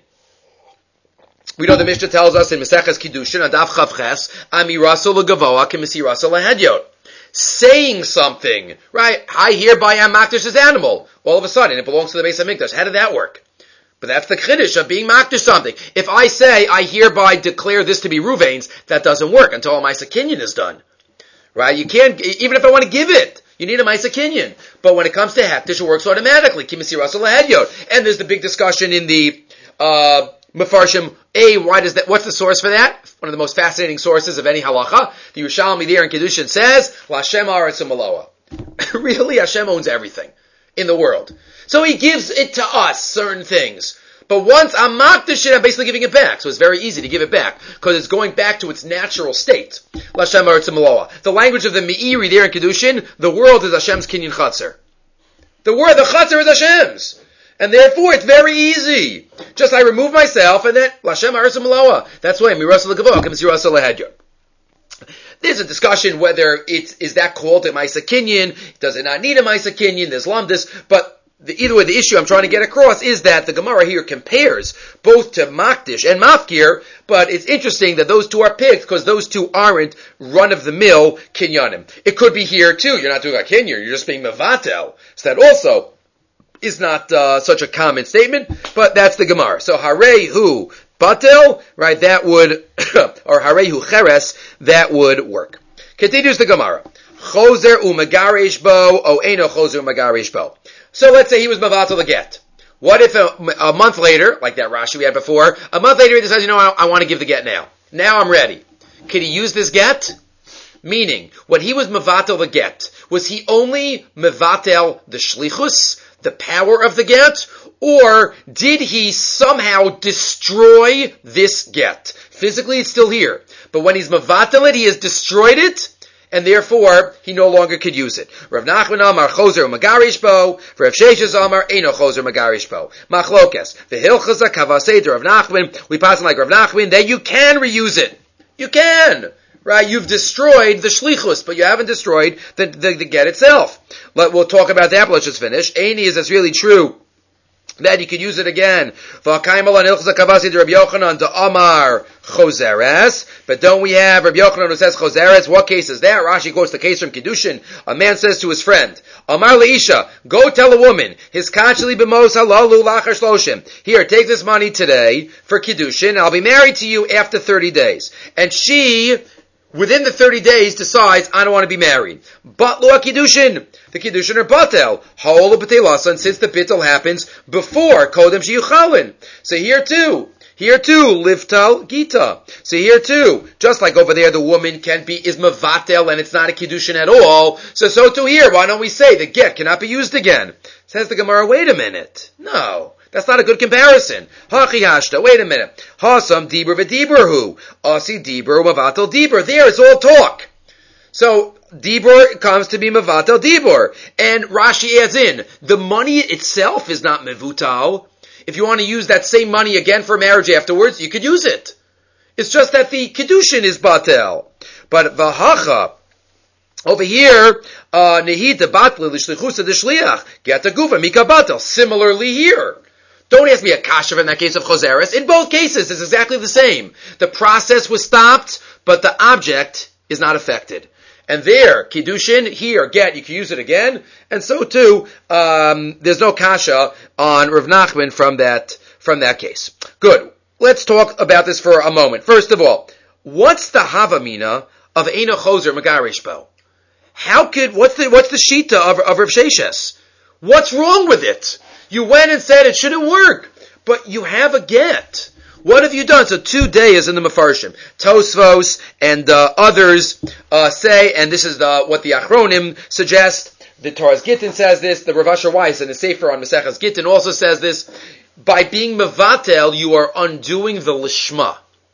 We know the Mishnah tells us in Maseches Kiddushin, Adaf Chavches, Amirasa l'gavoa k'misirasa l'hedyot. Saying something, right? I hereby am makdish this animal. All of a sudden, it belongs to the Beis HaMikdash. How did that work? But that's the chiddush of being makdish something. If I say, I hereby declare this to be Ruvain's, that doesn't work until a Maisa Kinyan is done. Right? You can't, even if I want to give it, you need a Maisa Kinyan. But when it comes to Hektish, it works automatically. Kimisirasa l'hedyot. And there's the big discussion in the, Mefarshim, what's the source for that? One of the most fascinating sources of any halacha. The Yerushalmi there in Kiddushin says, L'Hashem haaretz u'maloa. Really, Hashem owns everything in the world. So He gives it to us, certain things. But once I'm makdish it, I'm basically giving it back. So it's very easy to give it back, because it's going back to its natural state. L'Hashem haaretz u'maloa. The language of the Meiri there in Kiddushin, the world is Hashem's kinyan chatzer. The chatzer is Hashem's. And therefore, it's very easy. Just I remove myself, and then L'Hashem haaretz u'maloa. That's why Mirasa l'gavoa k'misirasa l'hedyot. There's a discussion whether is that called a Maisa Kinyan? Does it not need a Maisa Kinyan? There's lamdis, but either way, the issue I'm trying to get across is that the Gemara here compares both to Makdish and Mafkir, but it's interesting that those two are picked because those two aren't run-of-the-mill Kinyanim. It could be here too. You're not doing a Kinyan, you're just being Mevatel. So that also is not such a common statement, but that's the Gemara. So Harehu Batel, right, that would, or Harehu Cheres, that would work. Continues the Gemara. Choser u'magaresh bo, o eno choser u'magaresh bo. So let's say he was Mevatel the get. What if a month later, like that Rashi we had before, a month later he decides, I want to give the get now. Now I'm ready. Could he use this get? Meaning, when he was Mevatel the get, was he only Mevatel the shlichus, the power of the get, or did he somehow destroy this get? Physically, it's still here. But when he's Mevatel it, he has destroyed it, and therefore, he no longer could use it. Rav Nachman Amar Choser Magarish Bo, Rav Sheshes Amar Eino Choser Magarish Bo. Machlokes. The Hilchaza Kavaseder Rav Nachman, we pass on like Rav Nachman, that you can reuse it. You can. right? You've destroyed the shlichus, but you haven't destroyed the get itself. We'll talk about that, but let's just finish. Eini, is this really true that you could use it again? But don't we have Rabbi Yochanan who says choseres? What case is that? Rashi quotes the case from Kiddushin. A man says to his friend, Amar leisha, go tell a woman, his kachli b'mos halalu lachar shloshim. Here, take this money today for Kiddushin, I'll be married to you after 30 days. And she, within the 30 days, decides, I don't want to be married. But lo Kiddushin. The Kiddushin are batel. Ha'ol b'telasa, and since the bittul happens before kodem sheyuchalin. So here too, livtal gita. So here too, just like over there, the woman is mavatel, and it's not a Kiddushin at all. So too here, why don't we say the get cannot be used again? Says the Gemara, wait a minute. No. That's not a good comparison. Hachi hashta, wait a minute. Hasam dibur v'diburhu. Asi dibur mavatel dibur. There, it's all talk. So, dibur comes to be mavatel dibur. And Rashi adds in, the money itself is not mevutal. If you want to use that same money again for marriage afterwards, you could use it. It's just that the Kiddushin is batel. But v'hacha, over here, nehita batli l'shlichusa d'shliach, get a gufa, mika batel. Similarly here. Don't ask me a kashav in that case of choseres. In both cases, it's exactly the same. The process was stopped, but the object is not affected. And there, Kiddushin, here, get, you can use it again. And so too, there's no kasha on Rav Nachman from that case. Good. Let's talk about this for a moment. First of all, what's the havamina of Eino Choser Megarish Bo? What's the shita of Rav Sheshes? What's wrong with it? You went and said it shouldn't work, but you have a get. What have you done? So 2 days in the Mefarshim. Tosfos and others say, and this is what the Achronim suggest, the Torah's Gittin says this, the Rav Asher Weiss and the Sefer on Maseches Gittin also says this, by being mevatel, you are undoing the lishma.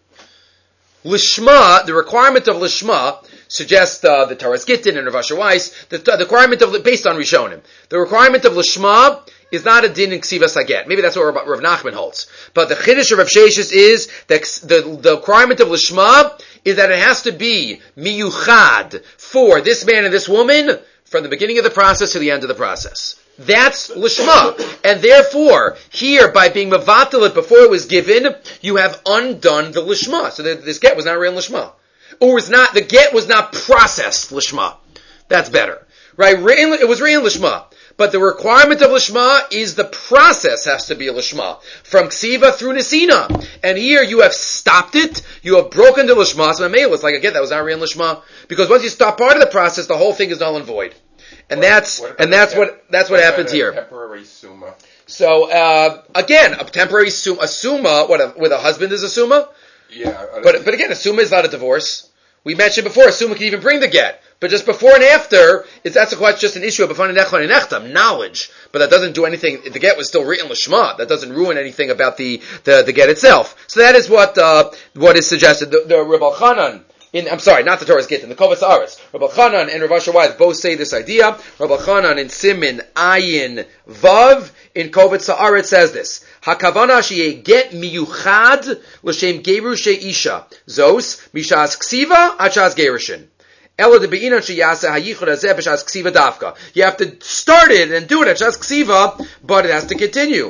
Lishma, the requirement of lishma, suggests the Torah's Gittin and Rav Asher Weiss, the requirement of, based on Rishonim, the requirement of lishma is not a din in ksivas haget. Maybe that's what Rav Nachman holds. But the chiddush of Rav Sheshes is that the requirement of lishma is that it has to be miyuchad for this man and this woman from the beginning of the process to the end of the process. That's lishma. And therefore, here, by being mavatal before it was given, you have undone the lishma. So this get was not real lishma. Or the get was not processed lishma. That's better. Right? It was real lishma. But the requirement of lishma is the process has to be a lishma. From ksiva through nesina. And here you have stopped it, you have broken the lishma, so it's like, again, that was not real lishma. Because once you stop part of the process, the whole thing is null and void. And that's what happens here. Temporary summa. So, again, a temporary summa, with a husband is a summa? Yeah. But again, a summa is not a divorce. We mentioned before, a summa can even bring the get. But just before and after, that's just an issue of knowledge. But that doesn't do anything. The get was still written l'shma. That doesn't ruin anything about the get itself. So that is what is suggested. The Reb Elchanan, not the Torah's Gittin, the Kovas Aretz. Reb Elchanan and Rav Asher Weiss both say this idea. Reb Elchanan in Simin Ayin Vav in Kovas Aretz says this. Hakavana sheyeh get miyuchad l'shem gerush isha zos mishas ksiva achas gerushin. You have to start it and do it at just ksiva, but it has to continue.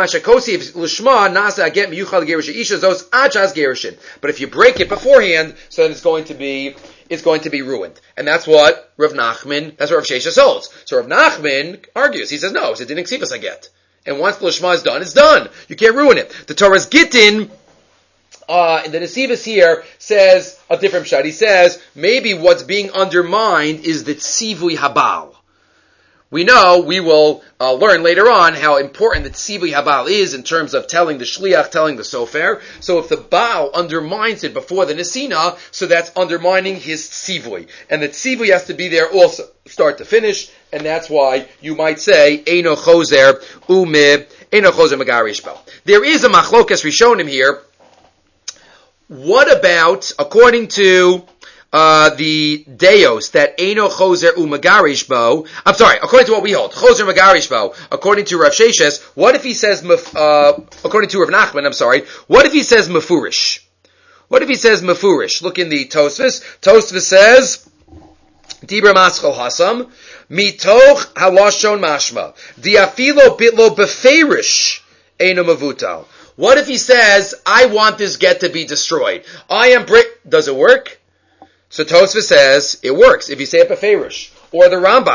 But if you break it beforehand, so then it's going to be ruined. And that's what Rav Sheshes holds. So Rav Nachman argues. He says, no, it's a din ksivas I get. And once the lishma is done, it's done. You can't ruin it. The Torah's Gittin, in the Nesivos here, says a different shot. He says, maybe what's being undermined is the tzivui habal. We know, we will learn later on how important the tzivui habal is in terms of telling the shliach, telling the sofer. So if the baal undermines it before the nesina, so that's undermining his tzivui. And the tzivui has to be there also, start to finish, and that's why you might say, Eino choser megarish bo. There is a machlokas rishonim here. What about, according to the Deos, that Eino Choser Megarish Bo, according to what we hold, Choser Megarish Bo, according to Rav Sheshes, what if he says, according to Rav Nachman, what if he says Mefurish? What if he says mefurish? Look in the Tosfos. Tosfos says, Dibra maschol hasam, mitoch halashon mashma, diafilo bitlo beferish, eino mavutal. What if he says, I want this get to be destroyed? Does it work? So Tosfos says, it works if you say it beferish. Or the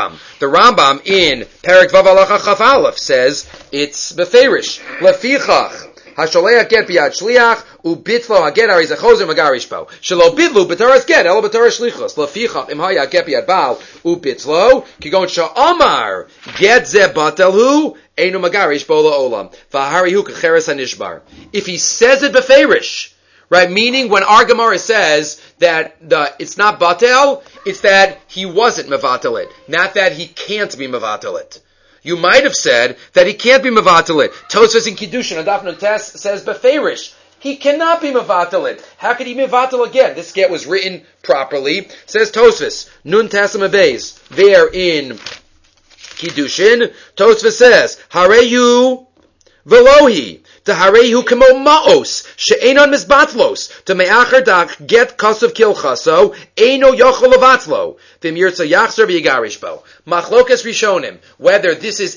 Rambam in Perek Vav Halacha Chaf Aleph says, it's beferish. Lefichach. Hasholeach get biyad shliach ubitlo haget ari zechozer magarish bo shelo bitlu b'taras get elo b'taras shlichos lefichach im haya get biyad baal ubitlo kigon sha'amar get ze batelhu einu magarish bo la'olam v'aharihu k'cheres hanishbar. If he says it beferish, right, meaning when our Gemara says that it's not batel, it's that he wasn't mevatel it, not that he can't be mevatel it. You might have said that he can't be mevatel it. Tosfos in Kiddushin on Daf Nutes says beferish. He cannot be mevatel it. How could he mevatel again? This get was written properly. Says Tosfos, Nun Tassim Abeis, there in Kiddushin, Tosfos says, Hareyu Velohi. To harehu kemo maos she'enon misbatlos to me'acher dak get kasav kilchaso eino yochol levatlo v'im yirtza yachzer v'yigarish bo. Machlokas rishonim, whether this is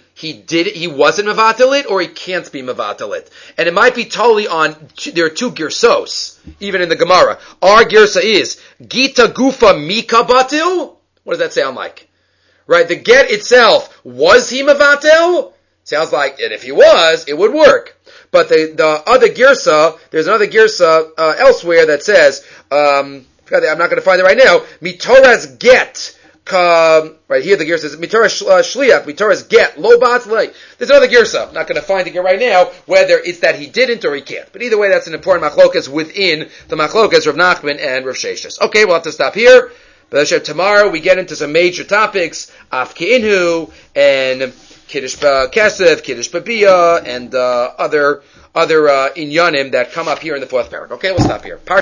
he wasn't mevatel it or he can't be mevatel it, and it might be totally on. There are two girsos even in the Gemara. Our girsa is gita gufa mika batil. What does that sound like? Right, the get itself, was he mevatel? Sounds like, and if he was, it would work. But the other girsa, there's another girsa elsewhere that says, I'm not going to find it right now, mitoras get, right here the girsa says, mitoras shliach, mitoras get, lo bat lay. There's another girsa, I'm not going to find it right now, whether it's that he didn't or he can't. But either way, that's an important machlokas within the machlokas Rav Nachman and Rav Sheshes. Okay, we'll have to stop here. But tomorrow we get into some major topics, af ke'inhu, and Kiddush Kesef, Kiddush Babiyah, and other inyanim that come up here in the fourth parak. Okay, we'll stop here.